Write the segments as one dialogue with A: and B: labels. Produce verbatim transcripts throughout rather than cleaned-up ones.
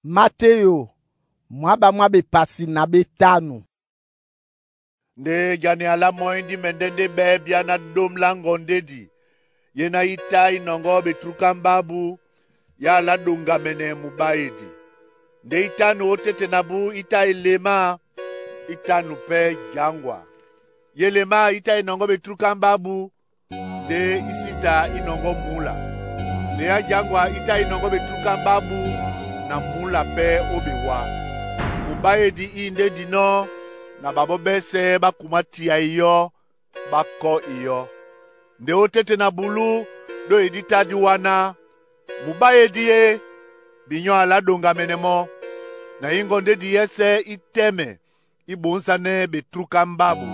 A: Mateo, mwaba mwabe pasi na betanu.
B: Nde jani ala moindi mendende bebya na domla ngondedi. Yena ita inongo betrukambabu ya la dunga mene mubaidi. Nde itanu otete nabu ita ilema itanu pe jangwa. Yelema ita inongo betrukambabu nde isita inongo mula. Nde ya jangwa ita inongo betrukambabu na mula pe obiwa. Mubaidi inde dino na babo bese bakumatia iyo bako iyo. Nde otete na bulu do editadi wana mubaidi e binyo ala donga menemo na ingo nde diyese iteme ibunsane betruka mbabu.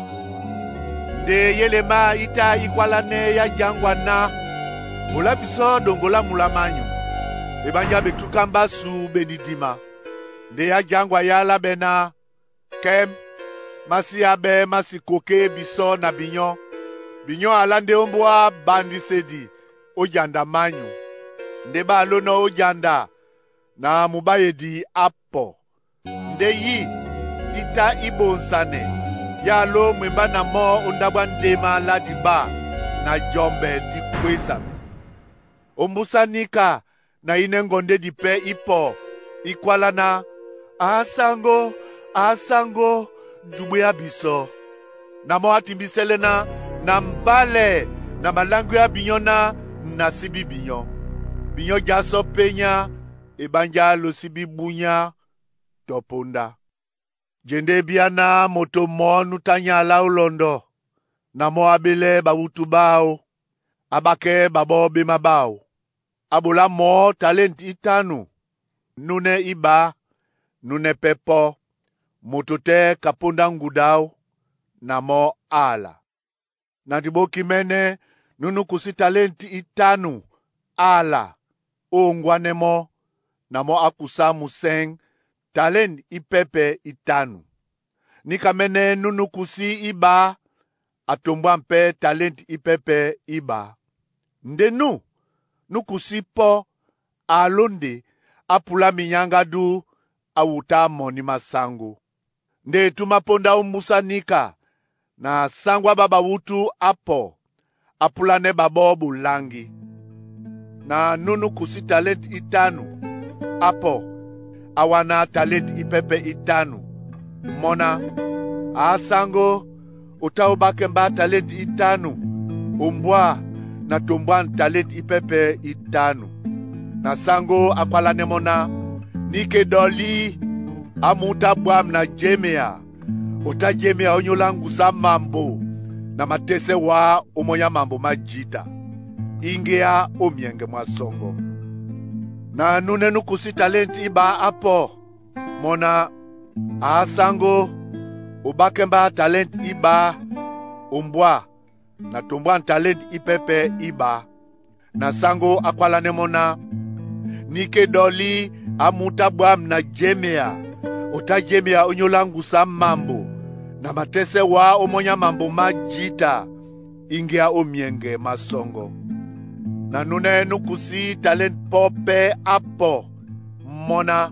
B: Nde yelema ita ikwalane ya jangwa na mula biso dongola mula manyu ebanja betruka mbasu benidima. Nde ya jangwa ya la bena kem masi abe masi koke biso na binyo binyo alande ombwa bandi sedi ojanda manyu. Nde ba alono ojanda na mubayedi apo. Nde yi ita ibonsane ya lo mwemba na mo undabwa ndema la diba na jombe di kwesame. Ombusanika na inengonde dipe ipo ikwala na asango asango dubwe ya biso. Na mo atimbiselena na mbale na malangu ya binyona na sibi binyo. Binyo jaso penya ebanja lo sibi bunya topunda. Jende biana moto mo nutanya la ulondo. Na mo abile babutu bao. Abake babo bima bao. Abula mo talent itanu. Nune iba, nune pepo. Motote kapunda ngudao na mo ala. Natiboki mene nunu kusi talenti itanu ala ongwane mo na mo akusa museng talent ipepe itanu. Nika mene nunu kusi iba atombwa mpe talent ipepe iba. Ndenu nukusi po alonde apula minyangadu awuta moni masangu. Nde tumaponda umbusanika na sangwa baba wutu apo apulane babo bulangi. Na nunu kusi talent itanu apo awana talent ipepe itanu. Mona asango utaubakemba talent itanu umbwa na tumbwan talent ipepe itanu. Na sango akwalane mona nike doli amuta bwam na jemea. Ota jemea onyolangu za mambo na matese wa umoya mambo majita. Ingea omienge mwasongo. Na nunenu kusi talent iba apo. Mona asango ubakemba talent iba umbwa na tumbwan talent ipepe iba. Na sango akwalane mona nike doli amuta bwam na jemea. Ota jemea onyolangu sa mambo na matese wa omonya mambo majita. Ingea omienge masongo. Na nune nukusi talent pope apo. Mona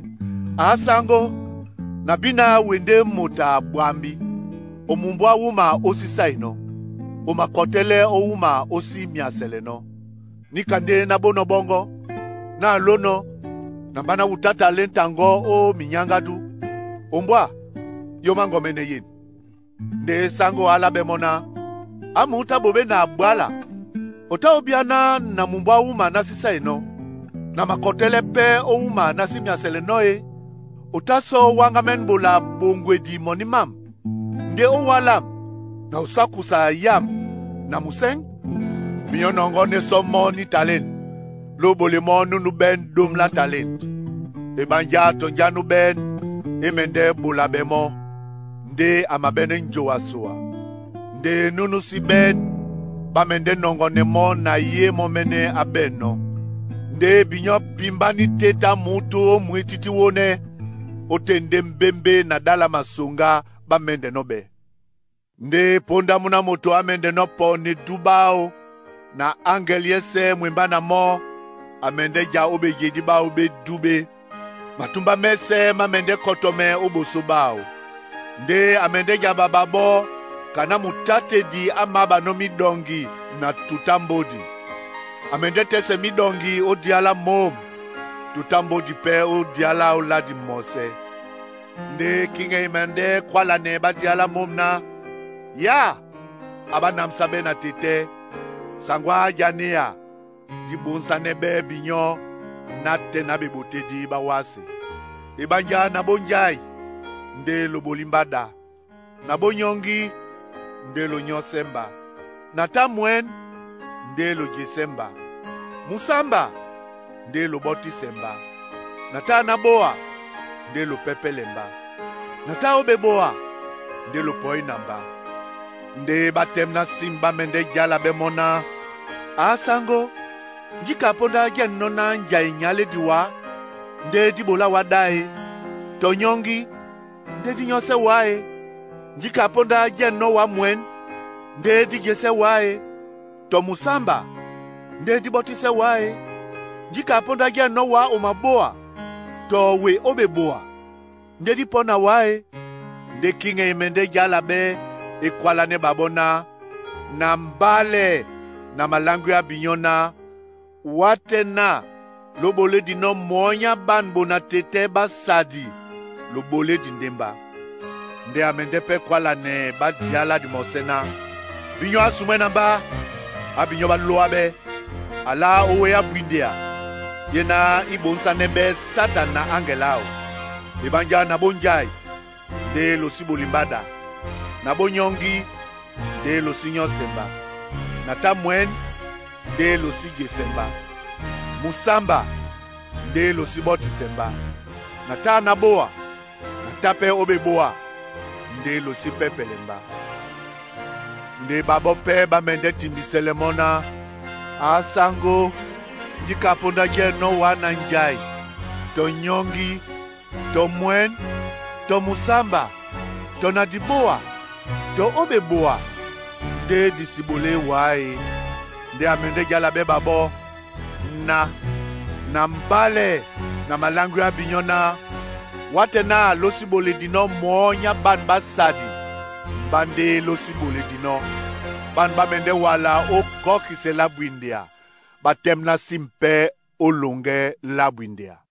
B: asango na bina wende muta bwambi omumbwa wuma osisa ino omakotele o wuma osi miasele no. Nikande na bono bongo na lono na bana wuta talent ango o minyangadu ombwa yomango mene yin. Nde sango ala bemona amuta bobe na bwala ota obiana na mumbwa wuma nasisa ino na makotele pe o wuma nasimiasele noe ota so wangamen bola bongwe di monimam. Nde o walam na usakusa yam na museng miyonongo ne so moni talent lo bole mo nunu ben dum la talent ebanja tonjanu ben emende bola bemo nde amabene njo asua. Nde nunu si ben bamende nongo ne mo na ye momene abeno. Nde binyo pimbani teta mutu mwititi wone otende mbembe na dala masunga bamende nobe. Nde ponda muna moto amende no poni dubao na angel yese mwemba na mo amende ja obe jediba obe dube Matumba mese mamende kotome ubusu bao. Nde amende jabababo kana mutate di amaba no midongi na tutambodi. Amende tese midongi o diala mom. Tutambodi pe o diala o ladi mose. Nde kinge imende kwa la neba diala mom na. Ya! Aba namsabe na tete. Sangwa jania. Dibunsa nebe binyo. Nate na bebote di bawase. Ibanja na bonjai. Nde lo bolimbada. Na bonyongi. Nde lo nyosemba. Na tamwen. Nde lo jesemba. Musamba. Nde lo botisemba. Na ta naboa. Nde lo pepelemba. Na ta obeboa. Nde lo poinamba. Nde batem na simba mende jala bemona. Asango. Njika ponda jen nona njai nyale diwa. Nde dibola wadae. Tonyongi. Nde di nyose wae. Njika ponda jen no wa mwen. Nde di jese wae. To musamba. Nde di botise wae. Njika ponda jen no wa omaboa. To we obeboa. Nde di pona wae. Nde kinge imende jala be. Ekwala ne babona. Na mbale. Na malangu ya binyona. Watena. Lobole di no monya ban bona tete basadi. Lobole di ndemba. Nde amende pe kwala ne ba diala di mosena. Binyo asumena ba. Abinyo ba loabe. Ala owe ya bwindia. Yena ibonsa nebe satan na angelao. Ibanja na bonjai. De lo sibolimbada. Na bonyongi. De lo sinyo semba. Na tamwen. De lo sige semba. Musamba. De lo siboti semba. Na ta naboa. Na tape obeboa. Nde lo si pepelemba. Nde babo pe ba mende timbiselemona. Asango. Ndika ponda je no wana njai. To nyongi. To mwen. To musamba. To nadiboa. To obeboa. Nde disibole wae. Nde amende jala be babo. Na. Na mbale. Na malangu ya binyona. Watena losibole dino monya ban basadi. Bande losibole dino. Ban ba mende wala o koki se labwindia. Batemna simpe olonge labwindia.